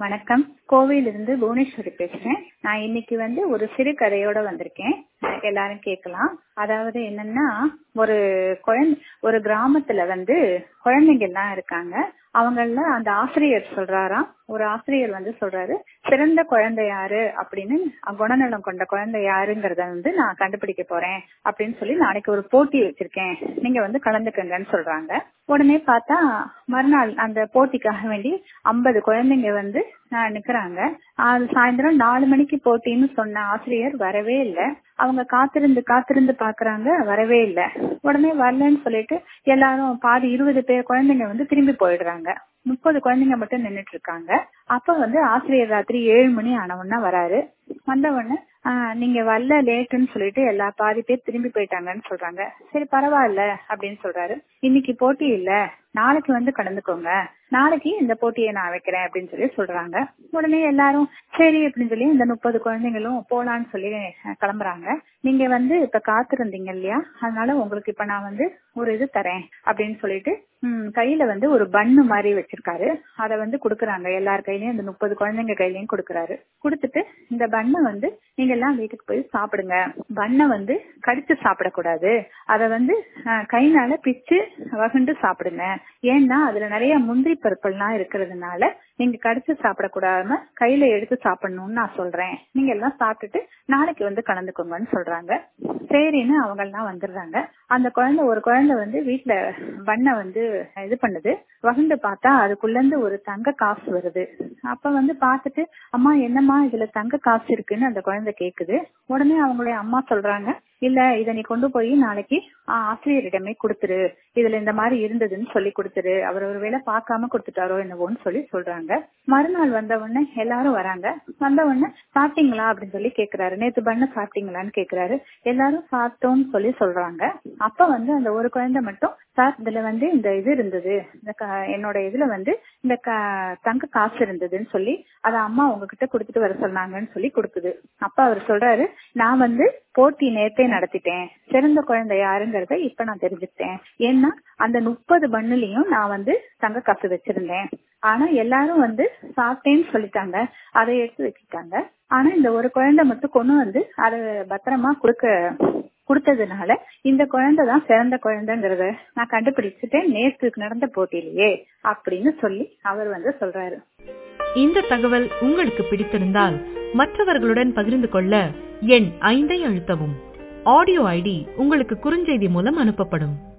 வணக்கம். கோவையிலிருந்து புவனேஸ்வரி பேசுறேன். நான் இன்னைக்கு ஒரு சிறு கதையோட வந்திருக்கேன். எல்லாரும் கேட்கலாம். அதாவது என்னன்னா, ஒரு கிராமத்துல குழந்தைங்க எல்லாம் இருக்காங்க. அவங்கள அந்த ஆசிரியர் சொல்றாராம். ஒரு ஆசிரியர் சொல்றாரு, சிறந்த குழந்தை யாரு அப்படின்னு, குணநலம் கொண்ட குழந்தை யாருங்கிறத நான் கண்டுபிடிக்க போறேன் அப்படின்னு சொல்லி நாளைக்கு ஒரு போட்டி வச்சிருக்கேன், நீங்க கலந்துக்கங்கன்னு சொல்றாங்க. உடனே பார்த்தா மறுநாள் அந்த போட்டிக்காக வேண்டி 50 குழந்தைங்க நிக்கிறாங்க. அது சாயந்தரம் 4 மணிக்கு போட்டின்னு சொன்ன ஆசிரியர் வரவே இல்லை. அவங்க காத்திருந்து பாக்குறாங்க, வரவே இல்லை. உடனே வரலன்னு சொல்லிட்டு எல்லாரும் பாதி 20 குழந்தைங்க திரும்பி போயிடுறாங்க. 30 குழந்தைங்க மட்டும் நின்னுட்டு இருக்காங்க. அப்ப ஆசிரியர் ராத்திரி 7 மணி ஆனவுடனே வராரு. வந்தவுடனே நீங்க வரல, லேட்டுன்னு சொல்லிட்டு பாதி பேர் திரும்பி போயிட்டாங்கன்னு சொல்றாங்க. சரி பரவாயில்ல அப்படின்னு சொல்றாரு. இன்னைக்கு போட்டி இல்ல, நாளைக்கு கலந்துக்கோங்க, நாளைக்கு இந்த போட்டியை நான் வைக்கிறேன் அப்படின்னு சொல்லி சொல்றாங்க. உடனே எல்லாரும் சரி அப்படின்னு சொல்லி இந்த 30 குழந்தைங்களும் போலான்னு சொல்லி கிளம்புறாங்க. நீங்க இப்ப காத்திருந்தீங்க இல்லையா, அதனால உங்களுக்கு இப்ப நான் ஒரு இது தரேன் அப்படின்னு சொல்லிட்டு கையில ஒரு பன்னு மாதிரி வச்சிருக்காரு. அதை குடுக்கறாங்க. எல்லார் கையிலயும் இந்த 30 குழந்தைங்க கையிலயும் கொடுக்கறாரு. கொடுத்துட்டு இந்த பண்ணை நீங்க எல்லாம் வீட்டுக்கு போய் சாப்பிடுங்க. பண்ணை கடிச்சு சாப்பிடக்கூடாது, அதை கைனால பிச்சு வகுண்டு சாப்பிடுங்க. ஏன்னா அதுல நிறைய முந்திரி பருப்பெல்லாம் இருக்கிறதுனால நீங்க கடிச்சு சாப்பிடக்கூடாம கையில எடுத்து சாப்பிடணும்னு நான் சொல்றேன். நீங்க எல்லாம் சாப்பிட்டுட்டு நாளைக்கு கலந்துக்கோங்கன்னு சொல்றாங்க. சரின்னு அவங்க எல்லாம் வந்துடுறாங்க. அந்த ஒரு குழந்தை வீட்டுல பண்ணை இது பண்ணுது. வகுந்து பார்த்தா அதுக்குள்ள இருந்து ஒரு தங்க காசு வருது. அப்ப பாத்துட்டு, அம்மா என்னம்மா இதுல தங்க காசு இருக்குன்னு அந்த குழந்தை கேக்குது. உடனே அவங்களுடைய அம்மா சொல்றாங்க, இல்ல இத நீ கொண்டு போய் நாளைக்கு ஆசிரியரிடமே கொடுத்துரு, இதுல இந்த மாதிரி இருந்ததுன்னு சொல்லி கொடுத்துரு, அவர் ஒருவேளை பார்க்காம கொடுத்துட்டாரோ என்னவோன்னு சொல்றாங்க. மறுநாள் வந்த உடனே எல்லாரும் வராங்க. வந்த உடனே சாப்பிட்டீங்களா அப்படின்னு சொல்லி கேக்குறாரு. நேத்து பண்ண சாப்பிட்டீங்களான்னு கேக்குறாரு. எல்லாரும் சாப்பிட்டோம்னு சொல்லி சொல்றாங்க. அப்ப அந்த ஒரு குழந்தை மட்டும், சார் இதுல இந்த இது இருந்தது, என்னோட இதுல இந்த தங்க காசு இருந்ததுன்னு சொல்லி அத அம்மா உங்ககிட்ட கொடுத்துட்டு வர சொன்னாங்கன்னு சொல்லி கொடுக்குது. அப்ப அவர் சொல்றாரு, நான் போட்டி நேத்தே நடத்திட்டேன், சிறந்த குழந்தை யாருங்கிறத இப்ப நான் தெரிஞ்சுக்கிட்டேன். ஏன்னா அந்த 30 பண்ணுலயும் நான் தங்க காசு வச்சிருந்தேன். ஆனா எல்லாரும் சாப்பிட்டேன்னு சொல்லிட்டாங்க, அதை எடுத்து வச்சுட்டாங்க. ஆனா இந்த ஒரு குழந்தை மட்டும் கொண்டு அதை பத்திரமா கொடுத்ததுனால இந்த குழந்தைதான் சிறந்த குழந்தைங்கிறத நான் கண்டுபிடிச்சிட்டேன் நேற்று நடந்த போட்டியிலேயே அப்படின்னு சொல்லி அவர் சொல்றாரு. இந்த தகவல் உங்களுக்கு பிடித்திருந்தால் மற்றவர்களுடன் பகிர்ந்து கொள்ள எண் 5 அழுத்தவும். ஆடியோ ஐடி உங்களுக்கு குறுஞ்செய்தி மூலம் அனுப்பப்படும்.